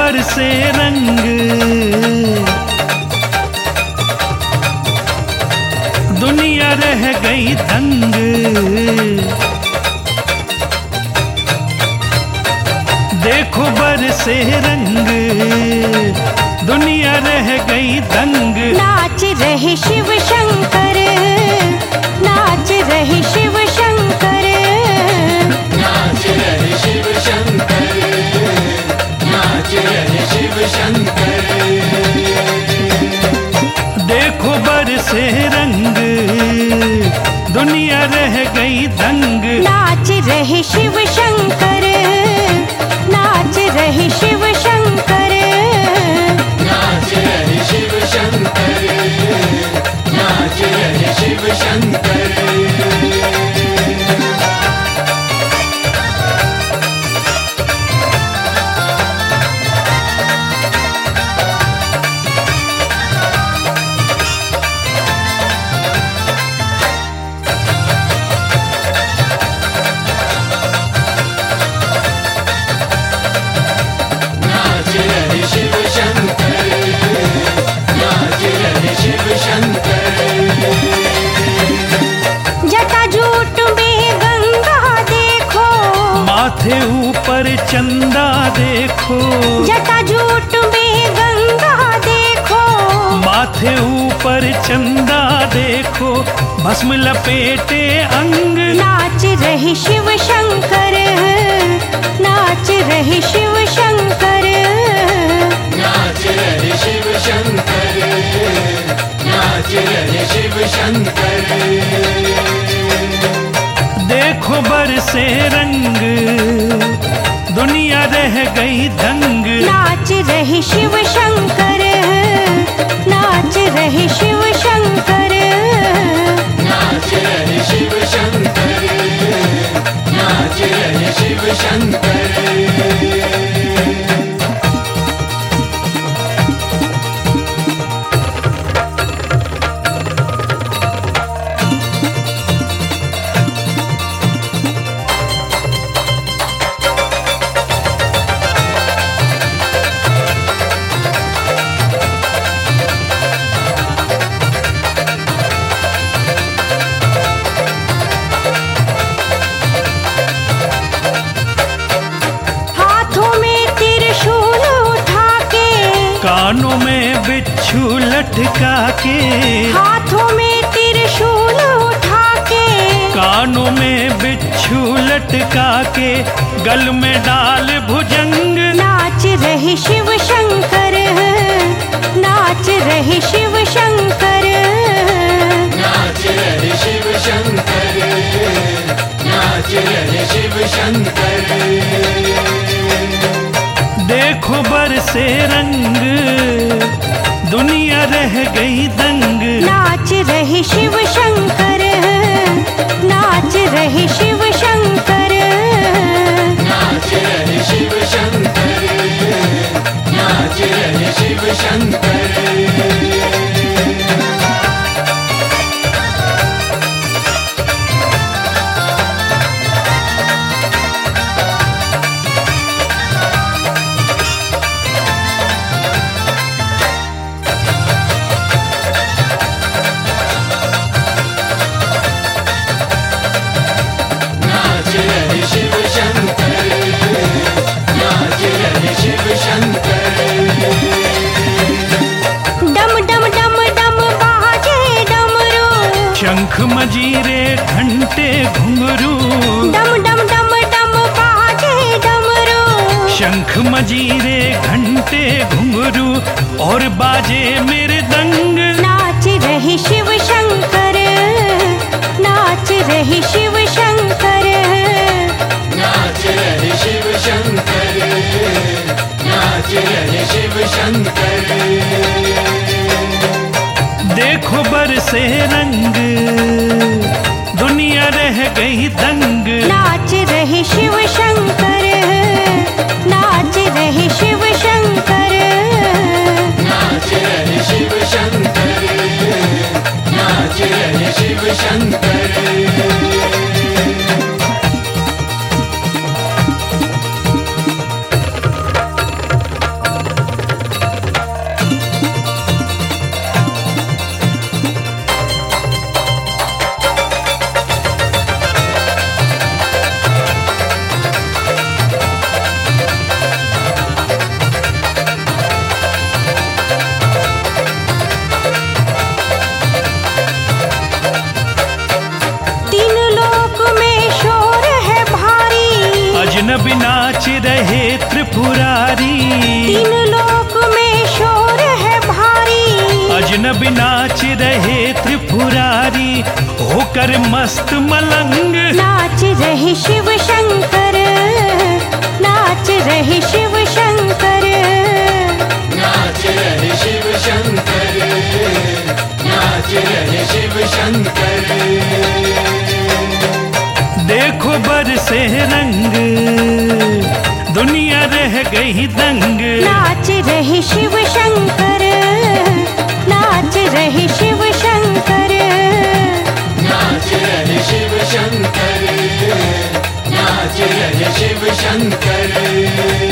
बरसे रंग, दुनिया रह गई दंग। देखो बरसे रंग, दुनिया रह गई दंग। नाच रहे शिव शंकर, नाच रहे शिव शंकर, नाच रहे शिव शंकर, नाच रहे शिव शंकर। देखो बरसे रंग, दुनिया रह गई दंग। नाच रहे शिव शंकर, नाच रहे शिव शंकर, नाच रहे शिव शंकर, नाच रहे शिव शंकर। नाच रहे शिव शंकर, नाच रहे शिव शंकर। जटाजूट में गंगा देखो, माथे ऊपर चंदा देखो, जटाजूट में गंगा देखो, माथे ऊपर चंदा देखो, भस्म लपेटे अंग। नाच रहे शिव शंकर, नाच रहे शिव शंकर, नाच रहे शिव शंकर, नाच रहे शिव शंकर। देखो बरसे रंग, दुनिया रह गई दंग। नाच रहे शिव शंकर, नाच रहे शिव शंकर, नाच रहे शिव शंकर, नाच रहे शिव शंकर। हाथों में त्रिशूल उठा के, कानों में बिच्छू लटका के, हाथों में त्रिशूल उठा के, कानों में बिच्छू लटका के, गल में डाल भुजंग। नाच रहे शिव शंकर, नाच रहे शिव शंकर, नाच रहे शिव शंकर, नाच रहे शिव शंकर। देखो बरसे रंग, दुनिया रह गई दंग। नाच रहे शिव शंकर, नाच रहे शिव शंकर, नाच रहे शिव शंकर, नाच रहे शिव शंकर। नाच रहे शिव शंकर, नाच रहे शिव शंकर। डम डम डम डम बाजे डमरू, शंख मजीरे घंटे घुंघरू, डम डम डम डम बाजे डमरू, शंख मजीरे घंटे घुंघरू, और बाजे मेरे दंग। नाच रहे शिव शंकर, नाच रहे शिव शंकर, नाच रहे शिव शंकर, नाच रहे शिव शंकर। देखो बरसे रंग, दुनिया रह गई दंग। नाच रहे शिव शंकर, नाच रहे शिव शंकर, नाच रहे शिव शंकर, नाच रहे शिव शंकर। नाच रहे त्रिपुरारी, तीन लोक में शोर है भारी। अजनबी नाच रहे त्रिपुरारी, होकर मस्त मलंग। नाच रहे शिव शंकर, नाच रहे शिव शंकर, नाच रहे शिव शंकर, नाच रहे शिव शंकर। देखो बरसे रंग, दुनिया रह गई दंग। नाच रहे शिव शंकर, नाच रहे शिव शंकर, नाच रहे शिव शंकर, नाच रहे शिव शंकर।